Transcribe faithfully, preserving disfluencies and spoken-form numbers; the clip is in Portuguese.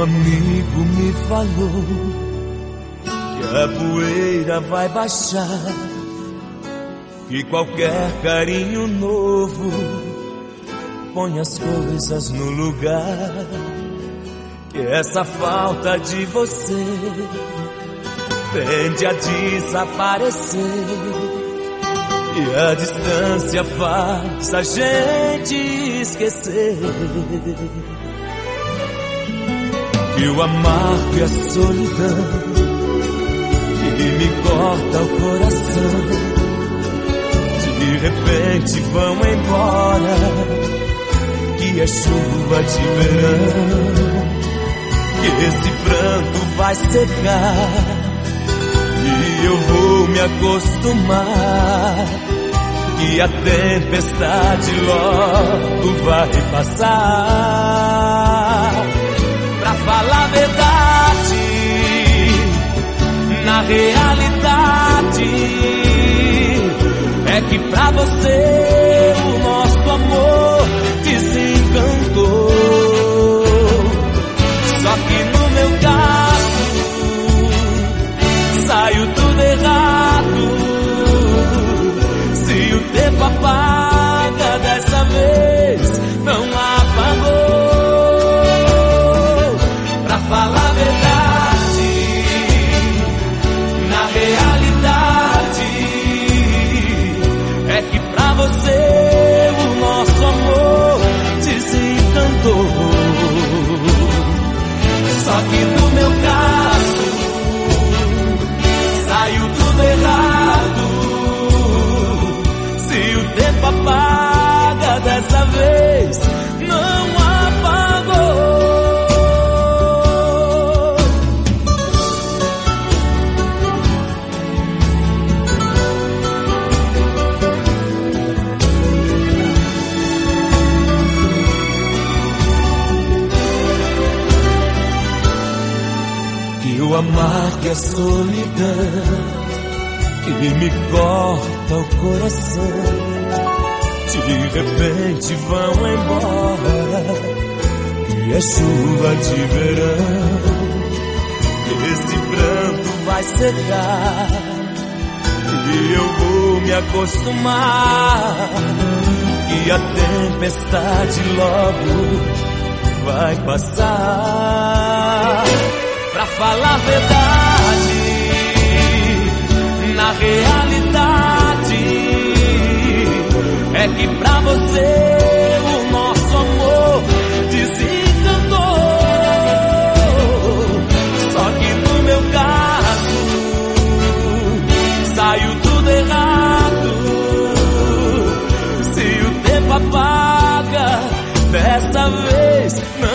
Um amigo me falou que a poeira vai baixar, que qualquer carinho novo põe as coisas no lugar, que essa falta de você tende a desaparecer, e a distância faz a gente esquecer que o amargo e a solidão que me corta o coração de repente vão embora, que é chuva de verão, que esse pranto vai secar e eu vou me acostumar, que a tempestade logo vai passar. Pra falar a verdade, na realidade é que pra você o nosso amor desencantou. Só que no meu caso saiu tudo errado. Se o tempo apaga dessa vez, não apagou. Pra falar a verdade, na realidade é que pra você o nosso amor desencantou. Só que no meu caso saiu tudo errado. Se o tempo apaga dessa vez, não apagou. Que o amargo e a solidão que me corta o coração de repente vão embora, que é chuva de verão, que esse pranto vai secar e eu vou me acostumar, que a tempestade logo vai passar. Pra falar a verdade, na realidade é que pra você o nosso amor desencantou. Só que no meu caso saiu tudo errado. Se o tempo apaga dessa vez, não